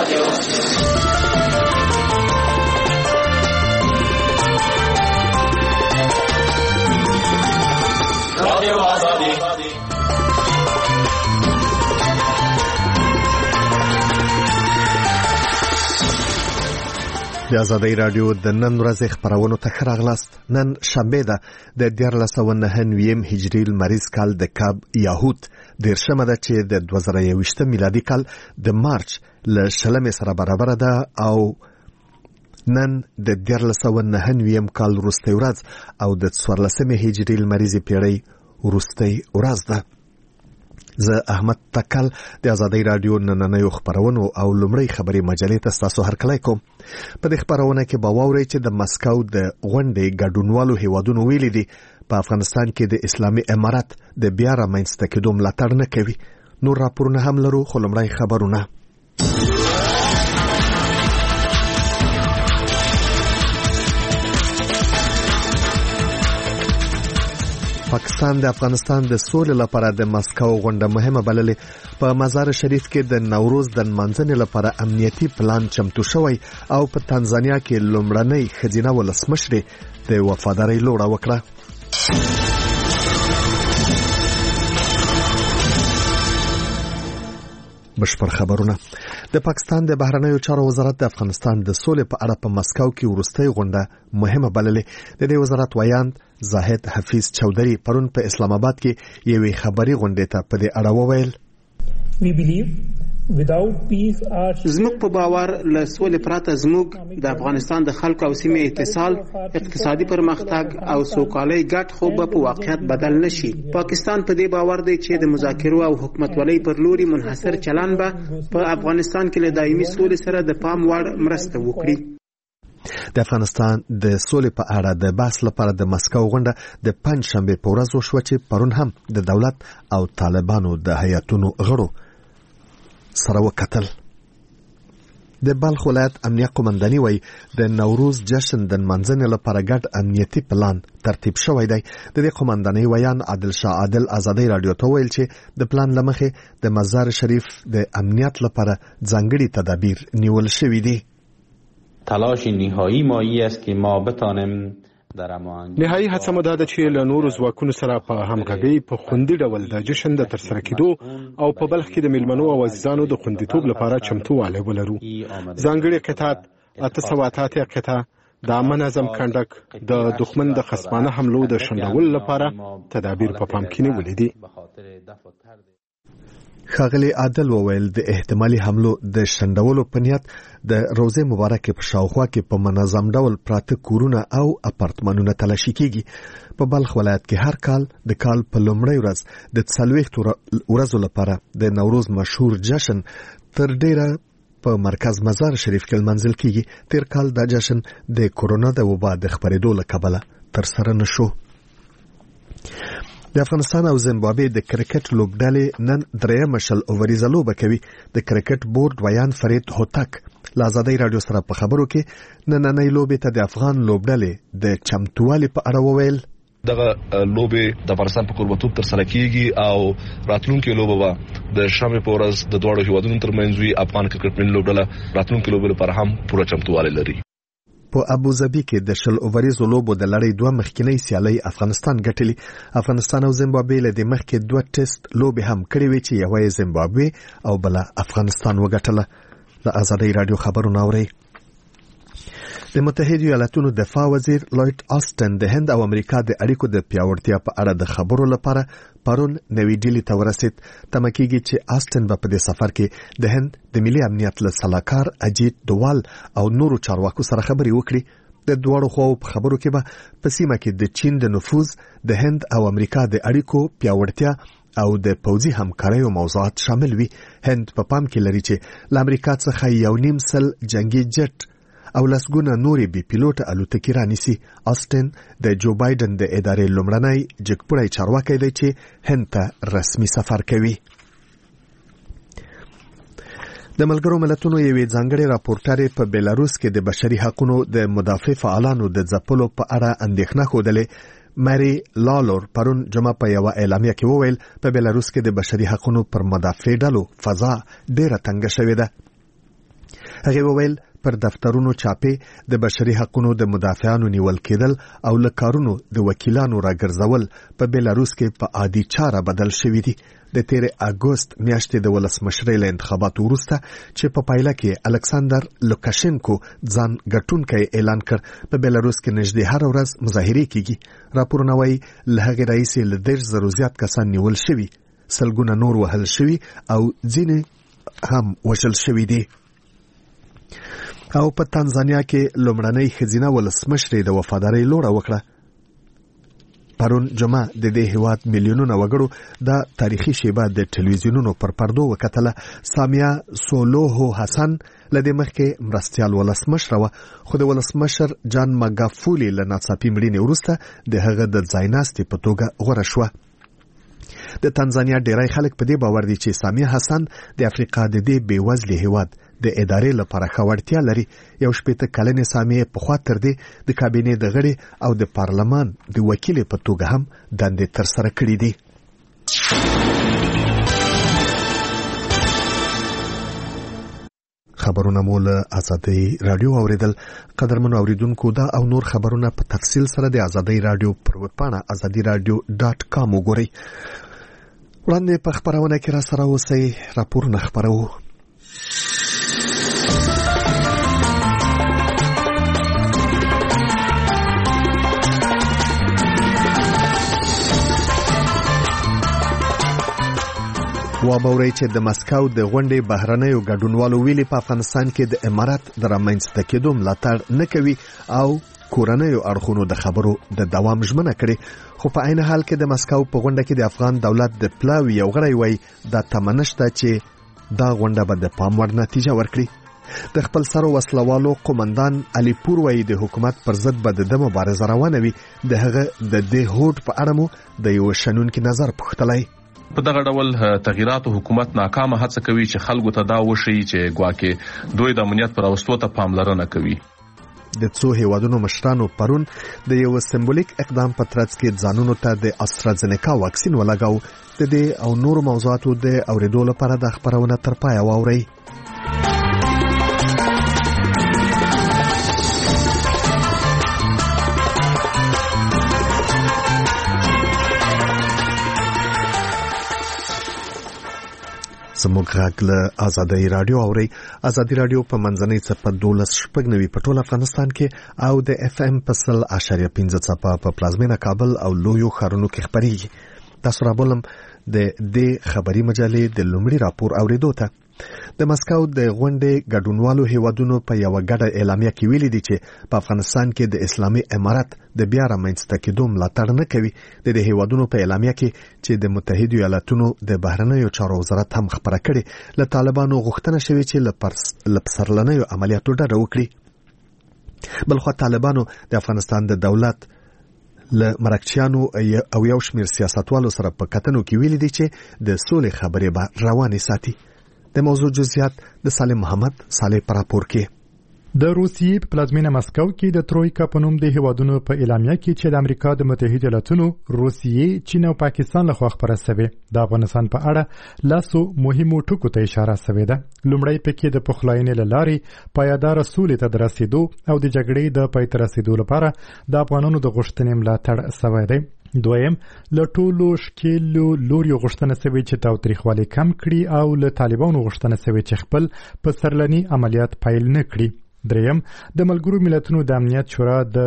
د آزادۍ راډیو د نن ورځې خبرونو ته ښه راغلاست. نن شنبه ده د 1499 هجري لمریز کال د کاب یاهود 13 ده چې د 2021 میلادي کال د مارچ له 20 سره برابر ده او نن د 1499 کال وروستۍ ورځ او د 14 هجري لمریزي پیړۍ وروستۍ ورځ ده. زه احمد تکل د آزادۍ راډیو نننیو خبرونو او لومړی خبري مجلې ته تاسو هرکلی کوم. په دې خبرونه کې به واورئ چې د مسکو د غونډې ګډونوالو هیوادونو ویلي دي په افغانستان کې د اسلامي امارت د بیا رامنځته کېدو ملاتړ نه کوي. نور راپورونه هم لرو خو لومړی خبرونه. پاکستان د افغانستان د سولې لپاره د مسکو غونډه مهمه بللې. په مزار شریف کې د نوروز د منځنۍ لپاره امنیتي پلان چمتو شوی او په تنزانیا کې لومړنۍ ښځینه ولسمشرې د وفادارۍ لوړه وکړه. بشپړ خبرونه. د پاکستان د بهرنیو چارو وزارت د افغانستان د سولې په اړه په مسکو کې وروستۍ غونډه مهمه بللې. د دې وزارت ویاند زاهد حفیظ چودري پرون په اسلام آباد کې یوې خبري غونډې ته په دې اړه وویل: زموږ په باور له سولې پرته زموږ د افغانستان د خلکو او سیمې اتصال، اقتصادي پرمختګ او سوکالۍ ګډ خوب په واقعیت بدل نشي. پاکستان په دې باور دی چې د مذاکرو او حکومتولۍ پر لوري منحصر چلن به په افغانستان کې له دایمي سولې سره د پام وړ مرسته وکړي. د افغانستان د سولې په اړه د بحث لپاره د مسکو غونډه د پنځ شنبه په ورځ وشوه چې پرون هم د دولت او طالبانو د هیاتونو غړو سره وکتل. د بلخ ولایت امنیه قومنداني وایي د نوروز جشن د منځنۍ لپاره ګډ امنیتي پلان ترتیب شوی دی. د دې قومنداني ویان عادل شاه عادل آزادۍ راډیو ته ویل چې د پلان لمخې د مزار شریف د امنیت لپاره ځانګړي تدابیر نیول شوي دي. تلاش نهایی مایی است که ما بتانیم نهایی هڅه مو ده چې له نورو ځواکونو سره په همغږۍ په خوندي ډول د جشن د ترسره کېدو او په بلخ کې د میلمنو او عزیزانو د خوندیتوب لپاره چمتووالی ولرو. ځانګړي قطعات 888 قطعه د عامه نظم کنډک د دښمن د خصمانه حملو د شنډولو لپاره تدابیر په پام کې نیولې دي. ښاغلي عادل وویل د احتمالي حملو د شنډولو په نیت د روزې مبارکې په شاوخوا کې په منظم ډول پراته کورونه او اپارتمانونه تلاشي کیږي. په بلخ ولایت کې هر کال د کال په لومړۍ ورځ د 40 ورځو لپاره د نوروز مشهور جشن تر ډیره په مرکز مزار شریف کې لمانځل کیږي. تیر کال دا جشن د کورونا د وبا د خپرېدو له کبله تر سره نشو. د افغانستان او زیمبابوې د کرکټ لوبډلې نن درېیمه شل اووریزه لوبه کوي. د کرکټ بورډ ویان فرید هوتک له آزادۍ راډیو سره په خبرو کې نننۍ لوبې ته د افغان لوبډلې د چمتووالي په اړه وویل: دغه لوبې د افغانستان په کوربتوب ترسره کیږي او راتلونکي لوبه به د شنبه په ورځ د دواړو هیوادونو ترمنځ وي. افغان کرکټ ملي لوبډله راتلونکي لوبې لپاره هم پوره چمتووالی لري. په ابوظبي کې د شل اووریزو لوبو د لړۍ دوه مخکینی سیالۍ افغانستان ګټلې. افغانستان او زیمبابوې له دې مخکې دوه ټیسټ لوبې هم کړې وې چې یوه یې زیمبابوې او بله افغانستان وګټله. له آزادۍ راډیو خبرونه اورئ. د متحده ایالاتونو دفاع وزیر لوید آستن د هند او امریکا د اړیکو د پیاوړتیا په اړه د خبرو لپاره پرون نوې ډیلي ته ورسید. تمه کېږي چې آستن به په دې سفر کې د هند د ملي امنیت له سلاکار اجیت دوال او نورو چارواکو سره خبرې وکړي. د دواړو خواو په خبرو کې به په سیمه کې د چین د نفوذ، د هند او امریکا د اړیکو پیاوړتیا او د پوځي همکاریو موضوعات شامل وي. هند په پام کې لري چې له امریکا څخه 1.5 جنگي جټ او لسګونه نورې بي پیلوټه الوتکې رانیسي. آستن د جو بایدن د ادارې لومړنی جګپوړی چارواکی دی چې هند ته رسمي سفر کوي. د ملګرو ملتونو یوې ځانګړې راپورټرې په بیلاروس کې د بشري حقوقو د مدافع فعالانو د ځپلو په اړه اندېښنه ښودلې. مری لالور پرون جمعه په یوه اعلامیه کې وویل په بیلاروس کې د بشري حقوقو پر مدافع ډلو فضا ډیره تنګه شوې ده. هغه وویل پر دفترونو چاپې د بشري حقوقو د مدافعانو نیول کېدل او له کارونو د وکیلانو راګرځول په بیلاروس کې په عادي چاره بدل شوی دی. د 13 اگست میاشتې د ولسمشرۍ له انتخاباتو وروسته چې په پایله کې الکساندر لوکاشنکو ځان ګټونکی اعلان کړ، په بیلاروس کې نږدې هر ورځ مظاهرې کیږي. راپورونه وایي له هغې راهیسې له 10,000 زیات کسان نیول شوي، سلګونه نور وهل شوي او ځینې هم وژل شوي دي. او په تانزانیا کې لومړنۍ ښځینه ولسمشرې د وفادارۍ لوړه وکړه. پرون جمعه د دې هیواد میلیونونه وګړو د تاریخي شیبه د ټلویزیونونو پر پردو وکتله. سامیا سولوهو حسن لدې مخکې مرستیال ولسمشر و، خو د ولسمشر جان ماګافولي له ناڅاپي مړینې وروسته د هغه د ځایناستې په توګه غوره شوه. د تانزانیا ډیری خلک په دې باور دي چې سامیا حسن د افریقا د دې بېوزلي هیواد د ادارې لپاره ښه وړتیا لري. 18 کلنې سامیې پخوا تر دې د کابینې د غړي او د پارلمان د وکیلې په توګه هم دندې ترسره کړې دي. خبرونه مو له آزادۍ رادیو اوریدل. قدرمنو اوریدونکو دا او نور خبرونه په تفصیل سره د آزادۍ رادیو پر ویبپاڼه azadiradio.com وګورئ. وړاندې په خبرونه کې را سره اوسئ. راپورونه خبرو. وابورئ چې د مسکو د غونډې بهرنیو ګډونوالو ویلي په افغانستان کې د امارات د رامنځته کېدو ملاتړ نه کوي او کورنیو اړخونو د خبرو د دوام ژمنه کړې. خو په عین حال کې د مسکو په غونډه کې د افغان دولت د پلاوي یو غړی وایي دا تمه نشته چې دا غونډه به د پام وړ نتیجه ورکړي. د خپل سر وسلوالو قومندان علي پور وایي د حکومت پر ضد به د مبارزه روانه وي. د هغه د دې هوډ په اړه مو د یو شنونکي نظر پوښتلی. په دغه ډول تغییراتو حکومت ناکامه هڅه کوي چې خلکو ته دا وشي چې ګواکې دوی د امنیت پر اوستو ته پاملرنه کوي. د څو هیوادونو مشرانو پرون د یو سمبولیک اقدام په ترڅ کې ځانونو ته د استرازینیکا واکسین ولګاو. د دې او نور موضوعاتو د اوریدو لپاره د خبرونه تر پایه واورئ. زموږ غږ له آزادۍ رادیو اورئ. آزادۍ رادیو په منځنۍ څپه 12.9 په ټول افغانستان کې او د اف ام په 100.5 څپه په پلازمینه کابل او لویو ښارونو کې خبرېږي. تاسو رابولم د دې خبري مجلې د لومړي راپور اوریدو ته. د مسکو د غونډې ګډونوالو هیوادونو په یو غټه اعلامیه کې ویلي دي چې په افغانستان کې د اسلامي امارات د بیا رامنځته کېدو ملاتړ نه کوي. د دې هیوادونو په اعلامیه کې چې د متحده ایالاتونو د بهرنیو چارو وزارت هم خبره کړې، له طالبانو غوښتنه شوې چې له پسرلنیو عملیاتو ډډه وکړي. بلخو طالبانو د افغانستان د دولت له مرکچیانو او یو شمیر سیاستوالو سره په کتنو کې ویلي دي چې د سولې خبرې به روانې ساتي. د موضوع جزئیات د سالم محمد صالح پر راپور کې. د روسیې په پلازمینه مسکو کې د ترویکا په نوم د هیوادونو په اعلامیه کې چې د امریکا د متحده ایالاتونو، روسیې، چین او پاکستان لخوا خبره شوې د افغانستان په اړه لاسو مهمو ټکو ته اشاره شوې ده. لومړی پکې د پخلاینې له لارې پایدار سولې ته د رسیدو او د جګړې د پای ته رسیدو لپاره د افغانانو د غوښتنې ملاتړ شوی دی. دویم، له ټولو شکیلو لوریو غوښتنه شوې چې تاوتریخوالی کم کړي او له طالبانو غوښتنه شوې چې خپل پسرلني عملیات پیل نه کړي. دریم، د ملګرو ملتونو د امنیت شورا د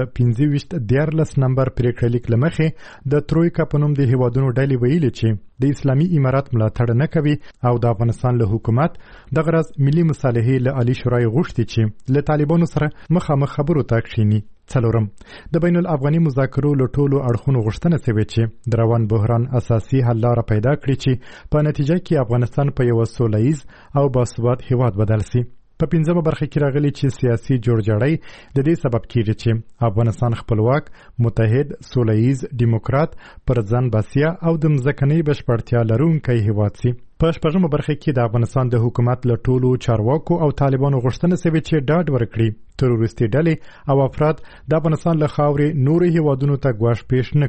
15 نمبر پریکړه لیک له مخې د ترویکا په نوم د هیوادونو ډلې ویلي چې د اسلامي امارات ملاتړ نه کوي او د افغانستان له حکومت د غرض ملي مصالحې له عالی شورای غوښتي چې له طالبانو سره مخامخ خبرو ته کښیني. څلورم، د بین الافغاني مذاکرو له ټولو اړخونو غوښتنه شوې چې د روان بحران اساسي حل لاره پیدا کړي چې په نتیجه کې افغانستان په یو سوله ییز او باثبات هیواد بدل شي. په 15مه برخه کې راغلي چې سیاسي جوړجاړی د دې سبب کیږي چې افغانستان خپلواک، متحد، سوله ییز، ډیموکرات، پر ځان بسیا او د مځکنۍ بشپړتیا لرونکی هیواد شي. په 14مه برخه کې د افغانستان د حکومت له ټولو چارواکو او طالبانو غوښتنه شوې چې ډاډ ورکړي تروریستي ډلې او افراد د افغانستان له خاورې نورو هیوادونو ته ګواښ پیښ نه کړي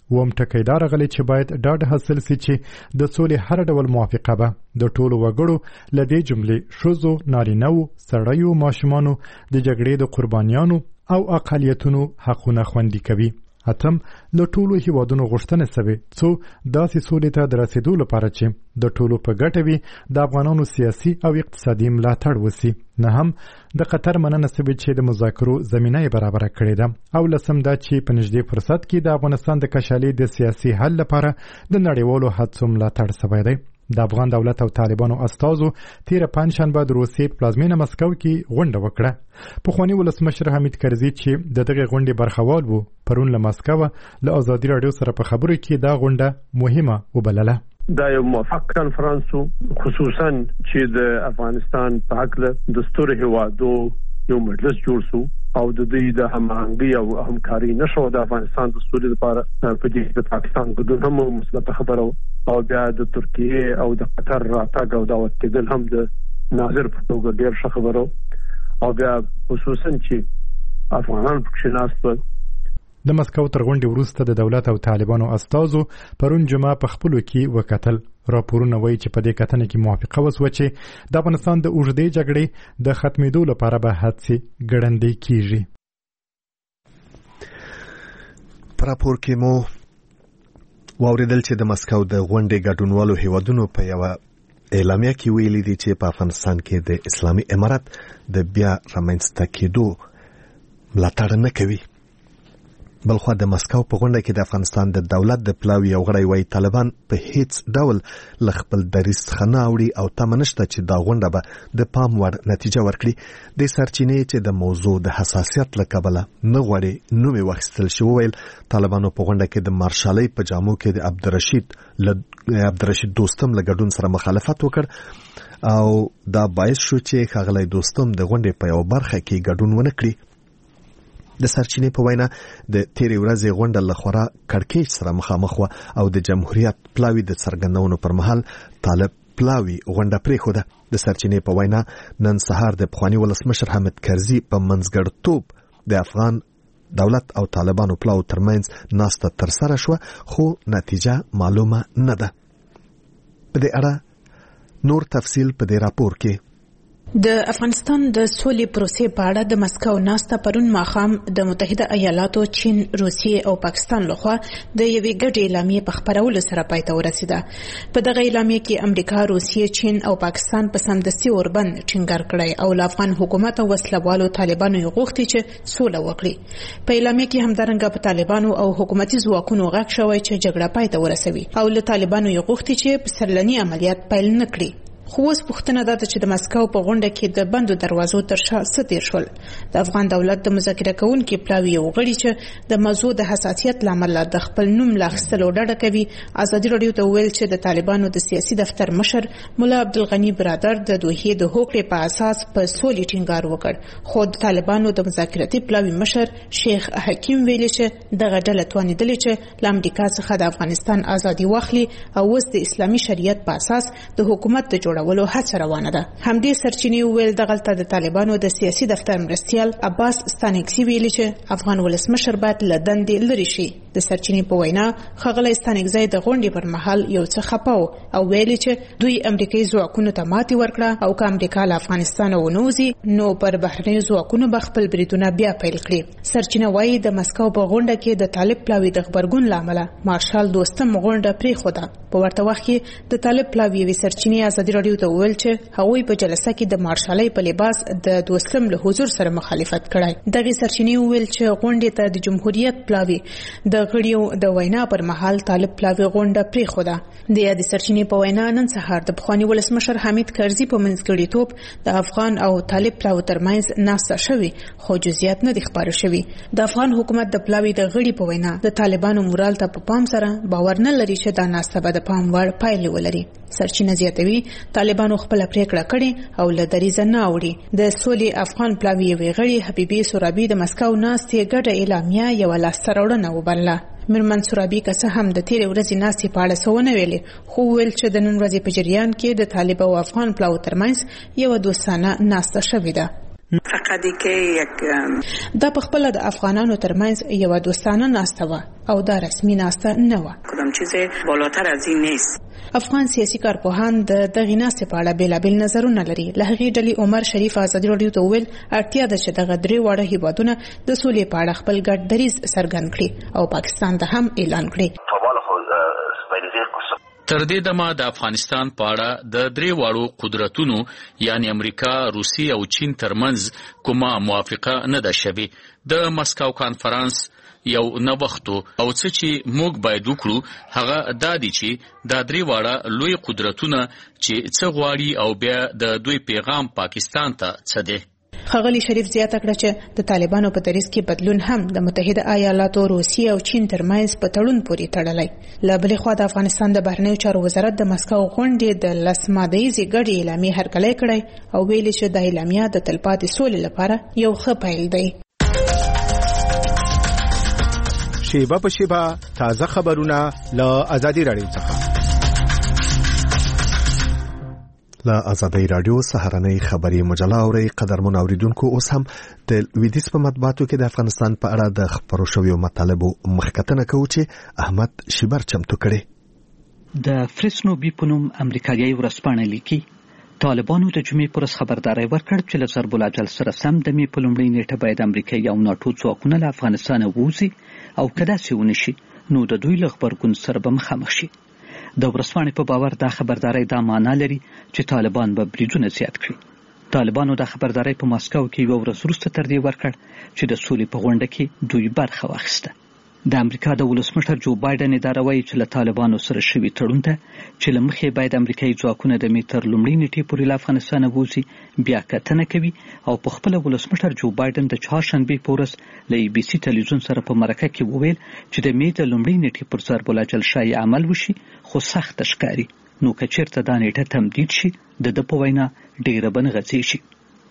وم ټکی دا راغلی چې باید ډاډ حاصل سي چې د سولې هر ډول موافقه به د ټولو وګړو له دې جملې ښځو، نارینه‌وو، سړیو، ماشومانو، د جګړې د قربانیانو او اقلیتونو حقونه خوندي کوي. اتم له ټولو هیوادونو غوښتنه سوې څو داسې سولې ته د رسېدو لپاره چې د ټولو په ګټه وي د افغانانو سیاسي او اقتصادي ملاتړ وسي. نه هم د قطر مننه سوې چې د مذاکرو زمینه یې برابره کړې ده. او لسم دا چې په نږدې فرصت کې د افغانستان د کشالۍ د سیاسي حل لپاره د نړیوالو هڅو ملاتړ سوی دی. د افغان دولت او طالبانو استازو تیره پنجشنبه د روسیې پلازمینه مسکو کې غونډه وکړه. پخواني ولسمشر حمید کرزي چې د دغه غونډې برخوال وو پرون له مسکو له ازادي راډیو سره په خبرو کې دا غونډه مهمه وبلله. دا یو موافق کانفرنس خصوصا چې د افغانستان په حق له دستور هوادو یو مجلس جوړ شو او د دې د همغږي او همکاري نشو د افغانستان د سولې لپاره په دې د پاکستان ګډون هم مثبت خبره او بیا د ترکیه او د قطر راتګ او دعوت کېدل هم د ناظر په توګه ډیر ښه خبره او بیا خصوصا چې افغانان پکې ناست. د مسکو تر غونډې وروسته د دولت او طالبانو استازو پرون جمعه په خپلو کې وکتل. راپورونه وایي چې په دې کتنه کې موافقه وسوه چې د افغانستان د اوږدې جګړې د ختمېدو لپاره به هڅې ګړندۍ کیږي. په راپور کې مو واوریدل چې د مسکو د غونډې ګډونوالو هیوادونو په یوه اعلامیه کې ویلي دي چې په افغانستان کې د اسلامي امارت د بیا رامنځته کېدو ملاتړ نه کوي. بلخوا د مسکو په غونډه کې د افغانستان د دولت د پلاوي یو غړی وایي طالبان په هیڅ ډول له خپل دریځ څخه نه اوړي او تمه نشته چې دا غونډه به د پام وړ نتیجه ورکړي. د سرچینې چې د موضوع د حساسیت له کبله نه غواړي نوم یې واخیستل شي وویل طالبانو په غونډه کې د مارشالۍ په جامو کې د عبدالرشید دوستم له ګډون سره مخالفت وکړ او دا باعث شو چې ښاغلی دوستم د غونډې په یو برخه کې ګډون ونه کړي. د سرچینې په وینا د تیرې ورځې غونډه له خورا کړکېچ سره مخامخ وه او د جمهوریت پلاوي د څرګندونو پر مهال طالب پلاوي غونډه پرېښوده. د سرچینې په وینا نن سهار د پخواني ولسمشر حامد کرزي په منځګړیتوب د افغان دولت او طالبانو پلاو ترمنځ ناسته ترسره شوه خو نتیجه معلومه نه ده. په دې اړه نور تفصیل په دې راپور کې. د افغانستان د سولې پروسې په اړه د مسکو ناسته پرون ماښام د متحده ایالاتو، چین، روسیې او پاکستان لخوا د یوې ګډې اعلامیې په خپرولو سره پای ته ورسېده. په دغه اعلامیې کې امریکا، روسیې، چین او پاکستان په سمدستي اوربند ټینګار کړی او له افغان حکومت او وسلوالو طالبانو یې غوښتي چې سوله وکړي. په اعلامیې کې همدارنګه په طالبانو او حکومتي ځواکونو غږ شوی چې جګړه پای ته ورسوي او له طالبانو یې غوښتي چې پسرلني عملیات پیل نه کړي. خو اوس پوښتنه ده چې د مسکو په غونډه کې د بندو دروازو تر شا څه تیر شول. د افغان دولت د مذاکره کوونکي پلاوي یو غړي چې د موضوع د حساسیت له امله د خپل نوم له اخیستلو ډډه کوي ازادي راډیو ته وویل چې د طالبانو د سیاسي دفتر مشر مولا عبدالغني برادر د دوحې د هوکړې په اساس په سولې ټینګار وکړ. خو د طالبانو د مذاکراتي پلاوي مشر شیخ حکیم ویلي چې دغه ډله توانېدلې چې له امریکا څخه د افغانستان ازادي واخلي او اوس د اسلامي شریعت په اساس د حکومت د جوړولو هڅه روانه ده. همدې سرچینې ویل دغلته د طالبانو د سیاسي دفتر مرستیال عباس ستانکزي ویلي چې افغان ولسمشر باید له دندې لرې شي. د سرچینې په وینا ښاغلی ستانکزي د غونډې پر مهال یو څه خپه و او ویلي چې دوی امریکایي ځواکونو ته ماتې ورکړه او که امریکا له افغانستانه ونوځي نو پر بهرنیو ځواکونو به خپل بریدونه بیا پیل کړي. سرچینه وایي د مسکو په غونډه کې د طالب پلاوي د غبرګون له امله مارشال دوستم غونډه پرېښوده. په ورته وخت کې د طالب پلاوي یوې سرچینې ازادي راډیو ته وویل چې هغوی په جلسه کې د مارشالۍ په لباس د دوستم له حضور سره مخالفت کړی. دغه سرچینې وویل چې غونډې ته د جمهوریت پلاوي د غړیو د وینا پر مهال طالب پلاوي غونډه پرېښوده. د یادې سرچینې په وینا نن سهار د پخواني ولسمشر حمید کرزي په منځګړیتوب د افغان او طالب پلاوي ترمنځ ناسته شوې خو جزئیات نه دي خپاره شوي. د افغان حکومت د پلاوي د غړي په وینا د طالبانو مورال ته په پام سره باور نه لري چې دا ناسته به د پام وړ پایلې ولري. سرچینه زیاتوي طالبانو خپل پریکړه کړې او له دریځه نه اوړي. د سولې افغان پلاوي غړي حبیبي سورابي د مسکو ناستې ګډه اعلامیه یو لاسته راوړنه وبلله. میرمن سورابي که څه هم د تیرې ورځې ناستې په اړه څه ونه ویلې خو ویل چې د نن ورځې په جریان کې د طالب او افغان پلاو ترمنځ یو دوستانه ناسته شوې ده. دا په خپله د افغانانو ترمنځ یو دوستانه ناسته وه او دا رسمي ناسته نه و. کدام چیز بالاتر از این نیست. افغان سیاسي کارپوهان د دغې ناستې په اړه بېلابېل نظرونه لري. له هغې ډلې عمر شریف ازادي راډیو ته وویل اړتیا ده چې دغه درې واړه هیوادونه د سولې په اړه خپل ګډ دریځ څرګند کړي او پاکستان ته هم اعلان کړي. تر دې دمه د افغانستان په اړه د درې واړو قدرتونو یعنی امریکا، روسیې او چین ترمنځ کومه موافقه نه ده شوې. د مسکو کانفرنس یو نوښتو او څه چې موږ باید وکړو هغه دا دی چې دا درې واړه لوی قدرتونه چې څه غواړي او بیا د دوی پیغام پاکستان ته څه دی. ښاغلي شریف زیاته کړه چې د طالبانو په دریځ کې بدلون هم د متحده ایالاتو، روسیې او چین ترمنځ په تړون پورې تړلی. له بلې خوا د افغانستان د بهرنیو چارو وزارت د مسکو غونډې د 10 مادهیزې ګډې اعلامیې هرکلی کړی او ویلي چې د اعلامیه د تلپاتې سولې لپاره یو ښه پیل دی. شیبه په شیبه تازه خبرونه له ازادي راډیو څخه. له ازادي راډیو سهارنۍ خبري مجله اوري. قدرمن اوریدونکو اوس هم د ویدیس په مطبوعاتو کې د افغانستان په اړه د خبرو شویو مطالبو مخکتنه کوي چې احمد شیبر چمتو کړي. د فرسنو بي په نوم امریکایي ورځپاڼه لیکي طالبانو د جمعې پر خبرداري ورکړ چې له ضرب الاجل سره سم د می په لومړۍ نیټه باید امریکایي او ناتو ځواکونه له افغانستان ووځي او کدا څه ونشي نو د دوی له خبرګون سره به مخامخ شي. د ورځپاڼې په باور دا خبرداري دا معنا لري چې طالبان به بریدونه زیات کړي. طالبانو دا خبرداري په ماسکو کې یو ورځ وروسته تر دې ورکړ چې د سولې په غونډه کې دوی برخه واخیسته. د امریکا د ولسمشر جو بایدن اداره وایي چې له طالبانو سره شوي تړون ته چې له مخې باید امریکایي ځواکونه د می تر لومړۍ نیټې پورې له افغانستانه ووځي بیا کتنه کوي او په خپله ولسمشر جو بایدن د چهارشنبې په ورځ له ای بي سي تلویزیون سره په مرکه کې وویل چې د می د لومړۍ نیټې پر ضرب الاجل شایع عمل وشي خو سخت ښکاري نو که چېرته دا نیټه تمدید شي د په وینا ډېره به نغځې شي.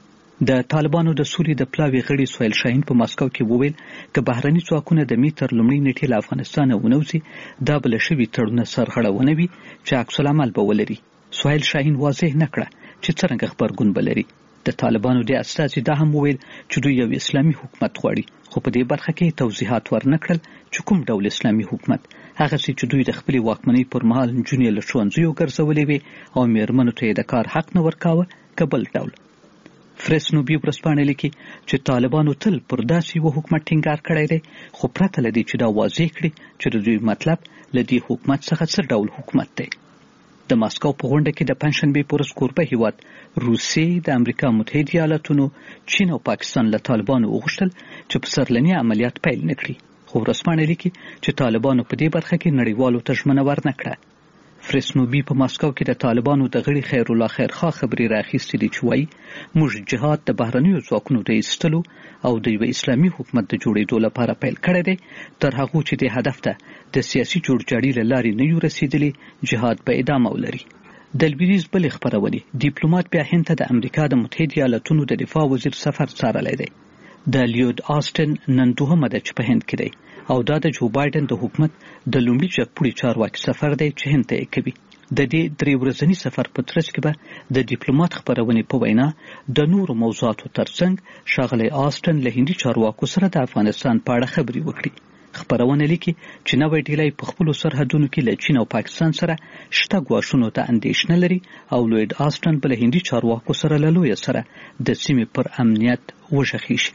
د طالبانو د سولې د پلاوي غړي سهیل شاهین په ماسکو کې وویل چې بهرني ځواکونه د می تر لومړۍ نیټې له افغانستانه ونوځي دا بل شوي تړونه سرغړونه وي چې عکس العمل به ولري. سهیل شاهین واضح نه کړه چې څرنګه خبرګون بلري. د طالبانو د استازي دا هم وویل چې دوی یو اسلامي حکومت غواړي خو په دې برخه کې توضیحات ورنکړل چې کوم ډول اسلامي حکومت هغه چې دوی د خپل واکمنۍ پر مهال نجونې له ښوونځیو ګرځولې وي او میرمنو ته د کار حق نه ورکاوه کبل ډول. فرسنو بي ورځپاڼه لیکي چې طالبانو تل پر داسې یو حکومت ټینګار کړی دی خو پرته له دې چې دا واضح کړي چې د دوی مطلب له دې حکومت څخه څه ډول حکومت دی. د ماسکو په غونډه کې د پنځشنبې په ورځ کوربه هیواد روسیې، د امریکا متحده ایالاتونو، چین او پاکستان له طالبانو وغوښتل چې په سرلني عملیات پیل نه کړي خو ورځپاڼه لیکي چې طالبانو په دې برخه کې نړیوالو ته ژمنه ورنه کړه. فرسنو بي په ماسکو کې د طالبانو د غړي خیر الله خیرخوا خبري راخیستې دي چې وایي موږ جهاد د بهرنیو ځواکونو د ایستلو او د یو اسلامي حکومت د جوړېدو لپاره پیل کړی دی تر هغه چې د هدف ته د سیاسي جوړجاړي له لارې نه یو رسیدلی جهاد به ادامه ولري. د لویدیځ بلې خبرونې ډیپلوماټ بیا هند ته د امریکا د متحده ایالاتونو د دفاع وزیر سفر څارلی دی. د لیود آسټن نن دوهمه ده چې په هند کې دی او دا د جو بایدن د حکومت د لومړي جګپوړي چارواکي سفر دی چې هند ته کوي. د دې 3 ورځني سفر په ترڅ کې به د ډیپلوماټ خبرونې په وینا د نورو موضوعاتو ترڅنګ ښاغلی آسټن له هندي چارواکو سره د افغانستان په اړه خبرې وکړي. خبرونه لیکي چې نوې ډیلۍ په خپل سرحدونو کې له چین او پاکستان سره شته ګواښونو ته اندېښنه لري او لوید آسټن په هندي چارواکو سره له لوی سره د سیمې پر امنیت وژغېږي.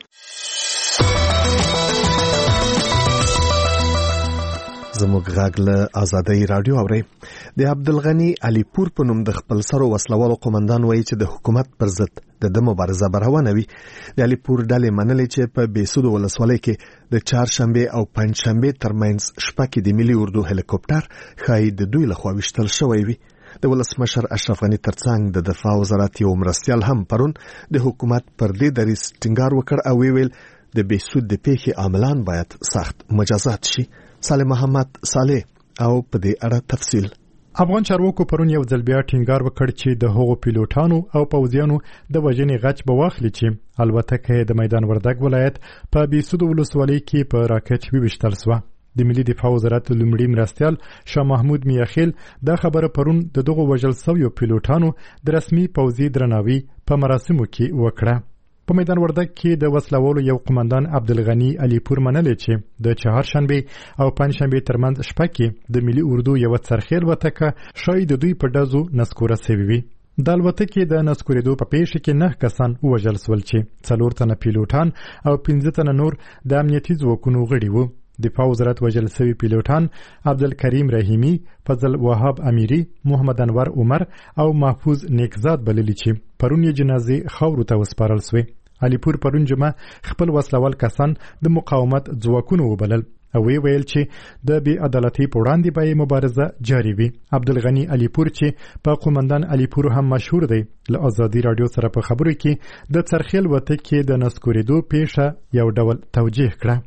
زموږ غږ له ازادي راډیو اوري. د عبدالغنی علي پور په نوم د خپل سرو وسلوالو قومندان وایي چې د حکومت پر ضد د مبارزه روانه وي. د علي پور ډلې منلې چې په بیسود ولسوالۍ کې د چهارشنبه او پنځشنبه ترمنځ شپه کې د ملي اردو هلیکوپټر خای د دوی لخوا وشتل شوی وي. د ولسمشر اشرف غنی ترڅنګ د دفاع وزارت یو مرستیال هم پرون د حکومت پر دې دریځ ټینګار وکړ او ویل د بیسود د پیښې عاملان باید سخت مجازات شي. سالم محمد صالح او په دې اړه تفصیل. افغان چارواکو پرون یو ځل بیا ټینګار وکړ چې د هغو پیلوټانو او پوځیانو د وژنې غچ به واخلي چې الوتکه د میدان وردګ ولایت په بیسود ولسوالۍ کې په راکټ وویشتل شوه. د ملي دفاع وزارت لومړي مرستیال شاه محمود میاخیل دا خبره پرون د دغو وژل شویو پیلوټانو د رسمي پوځي درناوي په مراسمو کې وکړه. په میدان وردګ کې د وسلوالو یو قومندان عبدالغنی علیپور منلې چې د چهارشنبه او پنځشنبه ترمنځ شپه کې د ملي اردو یو څرخیل وتکه شاید دوی په ډزو نسکوره سوي وي. د الوتکې د نسکورېدو په پیښه کې 9 کسان ووژل سول چې 4 تنه پیلوټان او 15 تنه نور د امنیتي ځواکونو غړي وو. دفاع وزارت وژل سوي پیلوټان عبدالکریم رحیمی، فضل وهاب امیری، محمد انور عمر او محفوظ نیکزاد بللی چې پرون یې جنازې خاورو ته وسپارل سوې. علیپور پرون جمعه خپل وسلوال کسان د مقاومت ځواکونو وبلل او ویل چې د بې عدالتۍ په وړاندې به مبارزه جاري وي. عبدالغنی علیپور چې په قومندان علیپور هم مشهور دی له ازادي رادیو سره په خبرو کې د څرخیل وتکې د نسکورېدو پیښه یو ډول توجیه کړه.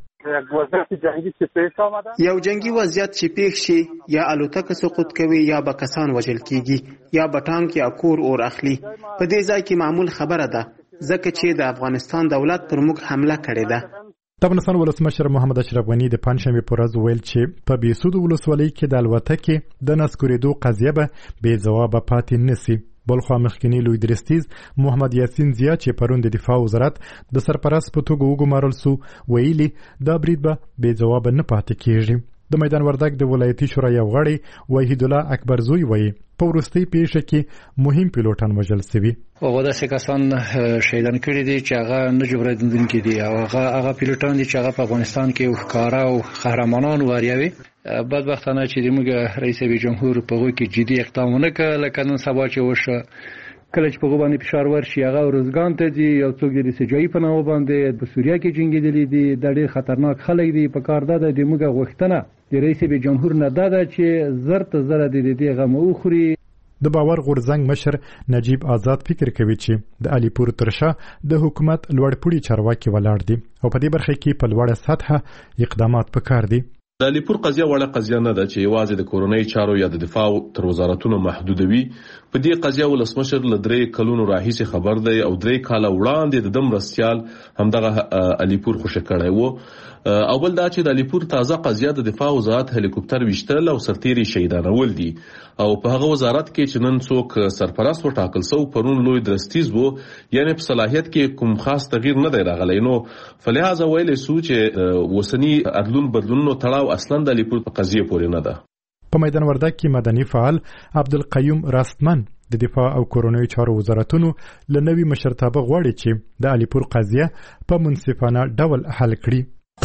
یو جنگي وضعیت چې پیښ شي یا الوتکه سقوط کوي یا به کسان وژل کیږي یا به ټانک یا کور اور اخلي. په دې ځای کې معمول خبره ده ځکه چې د افغانستان دولت پر موږ حمله کړې ده. د افغانستان ولسمشر محمد اشرف غنی د پنځشنبه په ورځ ویل چې په بیسود ولسوالۍ کې د الوتکې د نسکورېدو قضیه به بې ځوابه پاتې نشي. بلخوا مخکنی لوی درستیز محمد یاسین زیا چې پرون د دفاع وزارت د سرپرست په توګه وګمارل سو ویلي دا برید به بې ځوابه نه پاتې کیږي. د میدان وردګ د ولایتي شورا یو غړی وحید الله اکبر زوی وایي په وروستۍ پیښه کې مهم پیلوټان وژل سوي. هغه داسې کسان شهیدان کړي دي چې هغه نه جبرانېدونکي دي او هغه پیلوټان دي چې هغه په افغانستان کې ښکاره او قهرمانان واریوي. بدبختانه چې موږ رئیس جمهور په هغه کې جدي اقدام ونه کړ لکه نن سبا چې وشو. کله چې په هغه باندې فشار ورشي هغه ورزګان ته دي یو څوک د سجای په نامه باندې په سوریه کې جنگیدلي دي. د ډېر خطرناک خلک دي. په کار ده د موږ غوښتنه د رئیس جمهور نه ده چې زر د دې غم وخوري. د باور غورځنګ مشر نجیب آزاد فکر کوي چې د علیپور ترشا د حکومت لوړپوړي چارواکي ولاړ دي او په دې برخه کې په لوړه سطحه اقدامات پکار دي. د علیپور قضیه وړه قضیه نه ده چې یوازې د کورونی چارو یا د دفاع تر وزارتونو محدودوي. په دې قضیه ولسمشر له 3 کلونو راهیسې خبر دی او 3 کاله وړاندې د مرستيال همدغه علیپور خوشی کړی وو. اول دا چې د علیپور تازه قضیه د دفاع وزارت هلیکوپټر وشتل او سرتيري شهیدانول دي او په هغه وزارت کې چې نن څوک سرپرست وټاکل سو پرون لوی درستیز وو یعنی په صلاحیت کې کوم خاص تغییر نه دی راغلی. نو فلهذا ویل سو چې وسنی عدلون بدلونونو تړاو اصلا د علیپور په قضیه پورې نه ده. په میدان وردګ کې مدني فعال عبدالقیوم راستمن د دفاع او کورونی چارو وزارتونو له نوي مشرتابه غواړي چې د علیپور قضیه په منصفانه ډول حل کړي.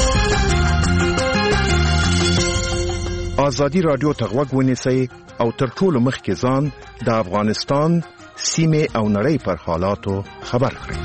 ازادي رادیو ته غوږ ونیسئ او تر ټولو مخکې ځان د افغانستان سیمې او نړۍ پر حالاتو خبر کړئ.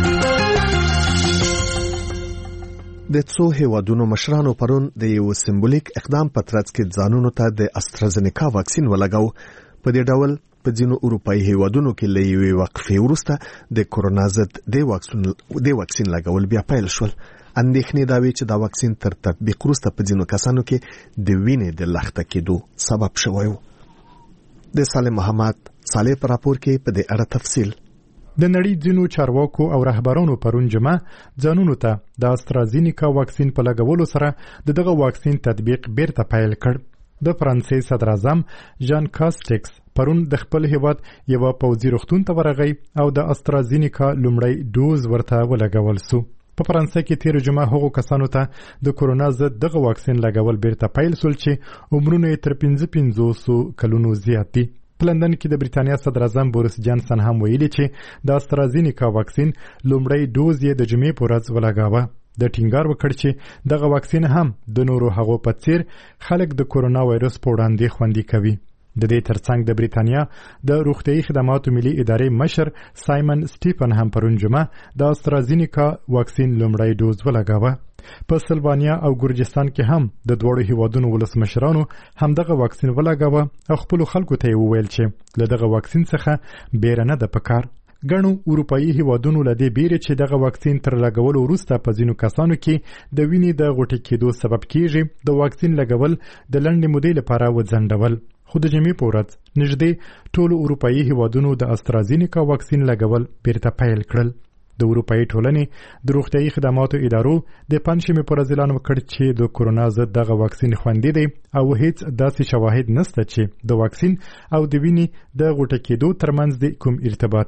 د څو هیوادونو مشرانو پرون د یو سمبولیک اقدام په ترڅ کې ځانونو ته د استرازینیکا واکسین ولګاو. په دې ډول په ځینو اروپایي هیوادونو کې له یوې وقفې وروسته د کورونا ضد د واکسین لګول بیا پیل شول. اندېښنې دا وی چې دا واکسین تر تطبیق وروسته په ځینو کسانو کې د وینې د لخته کېدو سبب شوی و. د سالم محمد صالح پر راپور کې په دې اړه تفصیل. د نړۍ ځینو چارواکو او رهبرانو پرون جمعه ځانونو ته د استرازینیکا واکسین په لګولو سره دغه واکسین تطبیق بیرته پیل کړ. د فرانسې صدر اعظم ژان کاسټکس پرون د خپل هیواد یو پوځي روغتون ته ورغی او د استرازینیکا لومړی ډوز ورته ولګول سو. په فرانسې کې تیر جمعه هغو کسانو ته د کورونا ضد دغه واکسین لګول بیرته پیل سول چې عمرونه یې تر 55 کلونو زیات دي. په لندن کې د بریتانیا صدر اعظم بوریس جانسن هم ویلي چې د استرازینیکا واکسین لومړی ډوز یې د جمعې په ورځ ولګاوه. د ټینګار وکړ چې دغه واکسین هم د نورو هغو په څیر خلک د کورونا وایرس په وړاندې خوندي کوي. د دې ترڅنګ د بریتانیا د روغتیايي خدماتو ملي ادارې مشر سایمن سټیفن هم پرون جمعه د استرازینیکا واکسین لومړی ډوز ولګاوه. په سلوانیا او ګورجستان کې هم د دوړو هیوادونو ولسمشرانو همدغه واکسین ولګاوه او خپل خلکو ته وویل چې له دغه واکسین څخه بیره نه ده پکار. ګڼو اروپایي هیوادونو له دې بیرې چې دغه واکسین تر لګولو وروسته په ځینو کسانو کې د وینې د غوټې کېدو سبب کیږي د واکسین لګول د لنډې مودې لپاره وځنډول. خو د جمعې په ورځ نږدې ټولو اروپایي هیوادونو د استرازینیکا واکسین لګول بیرته پیل کړل. د اروپایي ټولنې د روغتیايي خدماتو ادارو د پنځشنبې په ورځ اعلان وکړ چې د کورونا ضد دغه واکسین خوندي دی او هیڅ داسې شواهد نشته چې د واکسین او د وینې د غوټه کېدو ترمنځ د کوم ارتباط وي.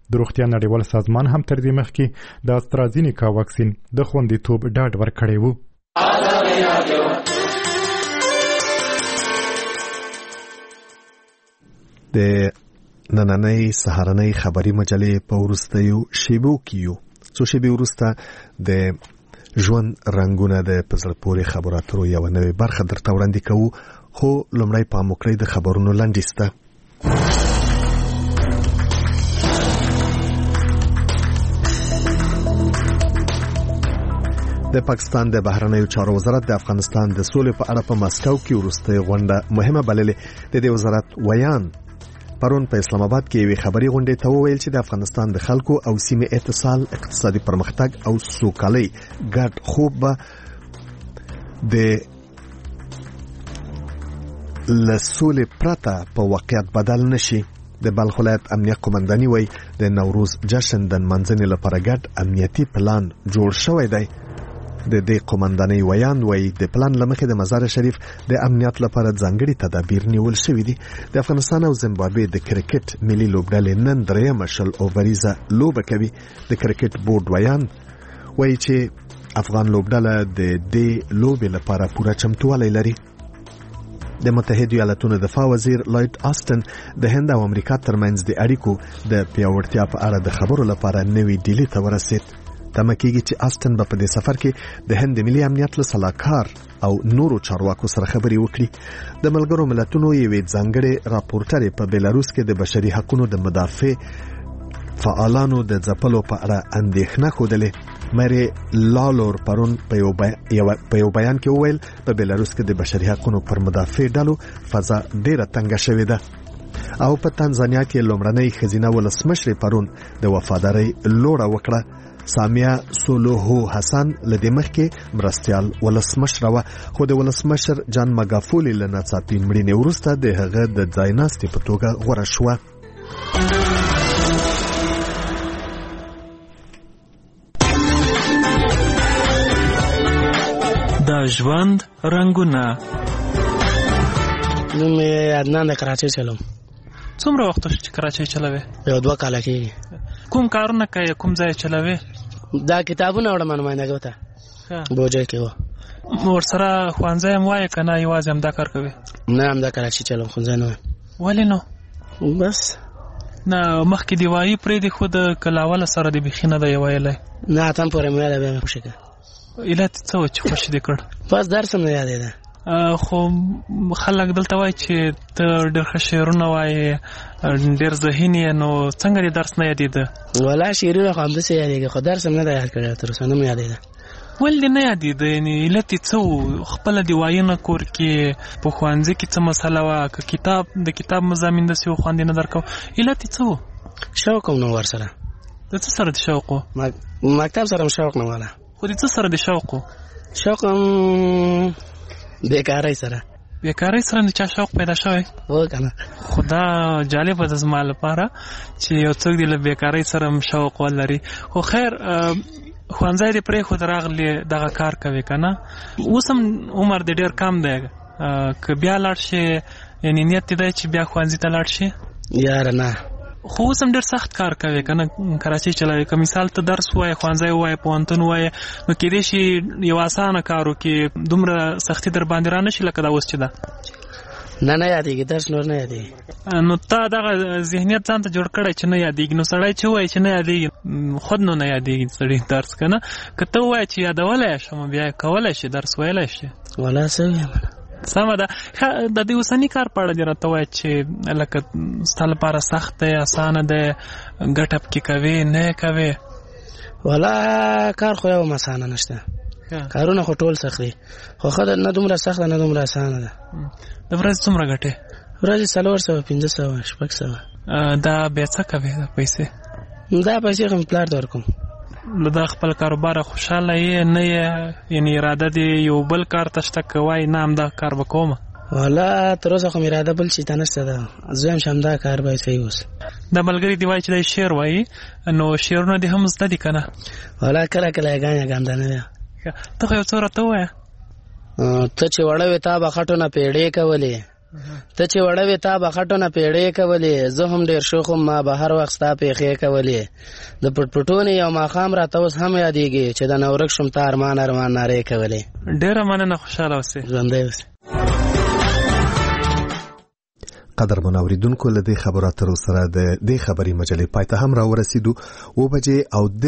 د روغتیا نړیوال سازمان هم تر دې مخکې د استرازینیکا واکسین د خوندیتوب ډاډ ورکړی و. د نننۍ سهارنۍ خبري مجلې په وروستیو شیبو کې یو څو شیبې وروسته د ژوند رنګونه د په زړه پورې خبرو اترو یوه نوې برخه درته وړاندې کوو، خو لومړی پام وکړئ د خبرونو لنډیز ته. د پاکستان د بهرنیو چارو وزارت د افغانستان د سولې په اړه په مسکو کې وروستۍ غونډه مهمه بللې. د دې وزارت ویان پرون په اسلام آباد کې یوې خبري غونډې ته وویل چې د افغانستان د خلکو او سیمې اتصال، اقتصادي پرمختګ او سوکالۍ ګډ خوب به د لسولې پرته په واقعیت بدل نشي. د بلخ ولایت امنیه قومنداني وایي د نوروز جشن د نمانځنې لپاره ګډ امنیتي پلان جوړ شوی دی. د دې قومندانۍ ویان وایي د پلان لمخې د مزار شریف د امنیت لپاره ځانګړي تدابیر نیول شوي دي. د افغانستان او زیمبابوې د کرکټ ملي لوبډلې نن درېیمه شل اووریزه لوبه کوي. د کرکټ بورډ ویان وایي چې افغان لوبډله د دې لوبې لپاره پوره چمتووالی لري. د متحده ایالاتونو دفاع وزیر لایډ آستن د هند او امریکا ترمنځ د اړیکو د پیاوړتیا په اړه د خبرو لپاره نوې ډیلي ته ورسید. تمه کېږي چې آستن به په دې سفر کې د هند ملي امنیت له سلاکار او نورو چارواکو سره خبرې وکړي. د ملګرو ملتونو یوې ځانګړې راپورټرې په بیلاروس کې د بشري حقوقو د مدافع فعالانو د ځپلو په اړه اندېښنه ښودلې. مری لالور پرون په یو بیان کې وویل په بیلاروس کې د بشري حقوقو پر مدافع ډلو فضا ډیره تنګه شوې ده. او په تنزانیا کې لومړنۍ ښځینه ولسمشر پرون د وفادارۍ لوړه وکړه. سامیه سولوهو حسن لدې مخکې مرستیال ولسمشر وه، خو د ولسمشر جان مګافولي له ناڅاپي مړینې وروسته د هغه د ځایناستې په توګه غوره شوه. د ژوند رنګونه. نوم یې عدنان د کراچۍ چلوم. څومره وخت چې کراچۍ چلوي؟ یو 2 کاله کېږي. کوم کارونه کوي؟ کوم ځای چلوي؟ دا کتابونه وړم نمایندګۍ ته بوجه کې و. ورسره ښوونځی هم وایې که نه یوازې همدا کار کوي؟ نه همدا کراچۍ چلوم، ښوونځی نه وایم. ولې نو؟ بس نه مخکې دې وایي پرېږدې، خو د کلاوله سره دې بیخي نه دی ویلی؟ نه اتم پورې مې ویلی، بیا مې خوشې کړه. علت څه و چې خوشې دې کړ؟ بس درس هم نه یادېده. خو خلک دلته وایي چې ته ډېر ښه شعرونه وایې، ډېر ذهین یې، نو څنګه دې درس نه یادېده؟ والله شعرونه خو همداسې یادېږي، خو درس هم نه دی یاد کړی، تر اوسه نه مې یادېده. ولې دې نه یادېده؟ یعنې علت یې څه و؟ خپله دې وایي نه کور کې په ښوونځي کې څه مسله وه، که کتاب د کتاب مضامین داسې و خوند یې نه درکو، علت یې څه و؟ شوق هم نه ورسره. د څه سره دې شوق و؟ مکتب سره هم شوق نه واله. خو د څه سره دې شوق و؟ شوق هم بیکارۍ سره. بیکارۍ سره د چا شوق پیدا شوی؟ و که نه. خو دا جالبه ده زما لپاره چې یو څوک دې له بیکارۍ سره هم شوق ولري. خو خیر ښوونځی دې پرېښود راغلې دغه کار کوې که نه؟ اوس هم عمر دې ډېر کم دی، که بیا لاړ شې یعنې نیت دې دی چې بیا ښوونځي ته لاړ شې؟ یاره نه. خو اوس هم ډېر سخت کار کوي که نه؟ کراچۍ چلوي، که مثال ته درس ووایې، ښوونځی ووایې، پوهنتون ووایې، نو کېدای شي یو اسانه کار وکړې، دومره سختي در باندې را نه شي لکه دا اوس چې ده. نه نه یادېږي، درس نور نه یادېږي. نو تا دغه ذهنیت ځان ته جوړ کړی چې نه یادېږي، نو سړی چې ووایي چې نه یادېږي خود نو نه یادېږي سړي درس که نه؟ که ته ووایې چې یادولی شم بیا کولی شي درس ویلی شي. والله څه ویم. سمه ده. د دې اوسني کار په اړه دې راته ووایه چې لکه ستا لپاره سخت دی، اسانه دی، ګټه پکې کوې نه کوې؟ والله کار خو یو اسانه نشته، کارونه خو ټول سخت دي، خو ښه ده، نه دومره سخته نه دومره اسانه ده. د ورځې څومره ګټې؟ ورځې 400 500 600. دا بیا څه کوې دا پیسې؟ دا پیسې خو مې پلار ته ورکوم. له دا خپل کاروبار خوشحاله یې نه یې؟ یعنې اراده دې یو بل کار ته شته که وایي نه همدا کار به کومه؟ والله تر اوسه خو مې اراده بل شي ته نشته ده، زه وایم چې همدا کار باید صحیح اوسي. دا ملګري دې وایي چې دی شعر وایي، نو شعرونه دې هم زده دي که نه؟ والله کله کله یګان یګان ده نه ده. ته خو یو څه راته ووایه. ته چې وړه وې تا به خټو نه پیړې کولې، ته چې وړه وې تا به خټونه پیړې کولې زه هم ډېر شوخ ما به هر وخت ستا پیښې کولې د پټپټونې یو ماښام راته اوس هم یادېږي چې د نورک شم تا ارمان ارمان نارې کولې. ډېره مننه، خوشحاله اوسې. ژوندی اوسې. قدرمن اوریدونکو له دې خبرو اترو سره د دې خبري مجلې پای ته هم راورسېدو. 2 بجې او